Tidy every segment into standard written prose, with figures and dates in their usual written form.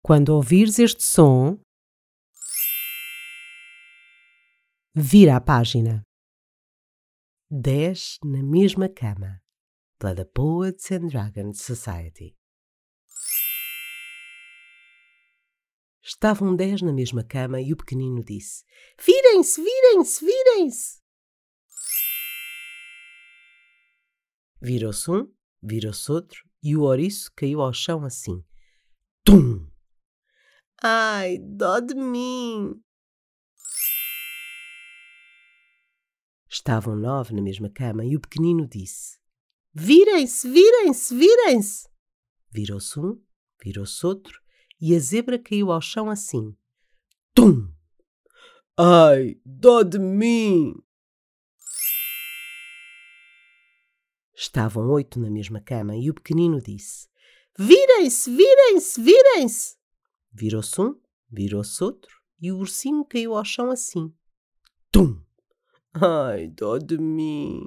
Quando ouvires este som, vira a página. 10 na mesma cama, pela Poets and Dragons Society. Estavam 10 na mesma cama e o pequenino disse: Virem-se, virem-se, virem-se! Virou-se um, virou-se outro e o ouriço caiu ao chão assim. Tum! Ai, dó de mim! Estavam 9 na mesma cama e o pequenino disse: Virem-se, virem-se, virem-se! Virou-se um, virou-se outro e a zebra caiu ao chão assim. Tum! Ai, dó de mim! Estavam 8 na mesma cama e o pequenino disse: Virem-se, virem-se, virem-se! Virou-se um, virou-se outro e o ursinho caiu ao chão assim. Tum! Ai, dó de mim!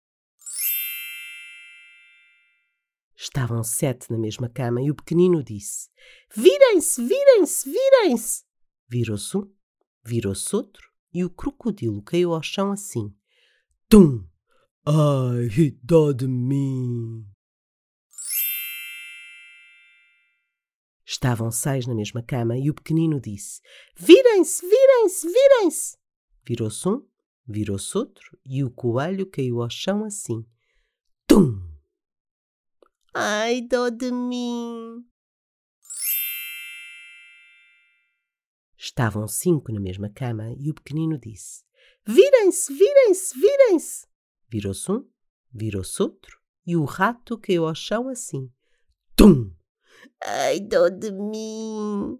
Estavam 7 na mesma cama e o pequenino disse: Virem-se, virem-se, virem-se! Virou-se um, virou-se outro e o crocodilo caiu ao chão assim. Tum! Ai, dó de mim! Estavam 6 na mesma cama e o pequenino disse: Virem-se, virem-se, virem-se! Virou-se um, virou-se outro e o coelho caiu ao chão assim. Tum! Ai, dó de mim! Estavam 5 na mesma cama e o pequenino disse: Virem-se, virem-se, virem-se! Virou-se um, virou-se outro e o rato caiu ao chão assim. Tum! Ai, dó de mim!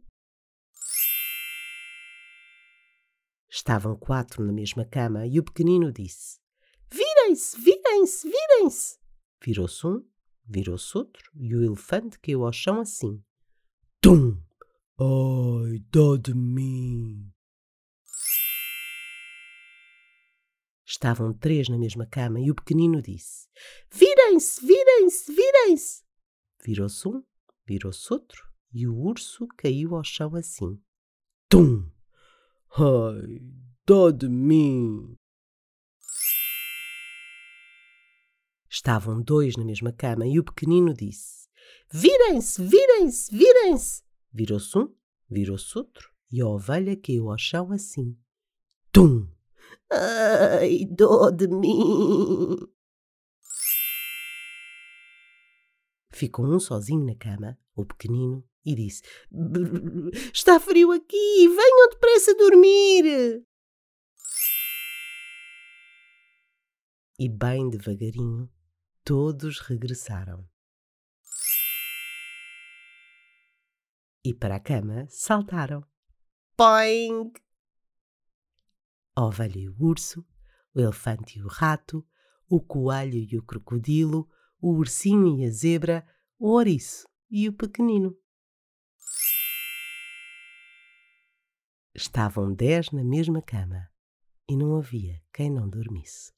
Estavam 4 na mesma cama e o pequenino disse: Virem-se, virem-se, virem-se! Virou-se um, virou-se outro e o elefante caiu ao chão assim. Tum! Ai, dó de mim! Estavam 3 na mesma cama e o pequenino disse: Virem-se, virem-se, virem-se! Virou-se um, virou-se outro e o urso caiu ao chão assim. Tum! Ai, dó de mim! Estavam 2 na mesma cama e o pequenino disse: Virem-se, virem-se, virem-se! Virou-se um, virou-se outro e a ovelha caiu ao chão assim. Tum! Ai, dó de mim! Ficou um sozinho na cama, o pequenino, e disse: Está frio aqui, venham depressa dormir! E bem devagarinho, todos regressaram. E para a cama saltaram. Poing! A ovelha e o urso, o elefante e o rato, o coelho e o crocodilo, o ursinho e a zebra, o ouriço e o pequenino. Estavam 10 na mesma cama e não havia quem não dormisse.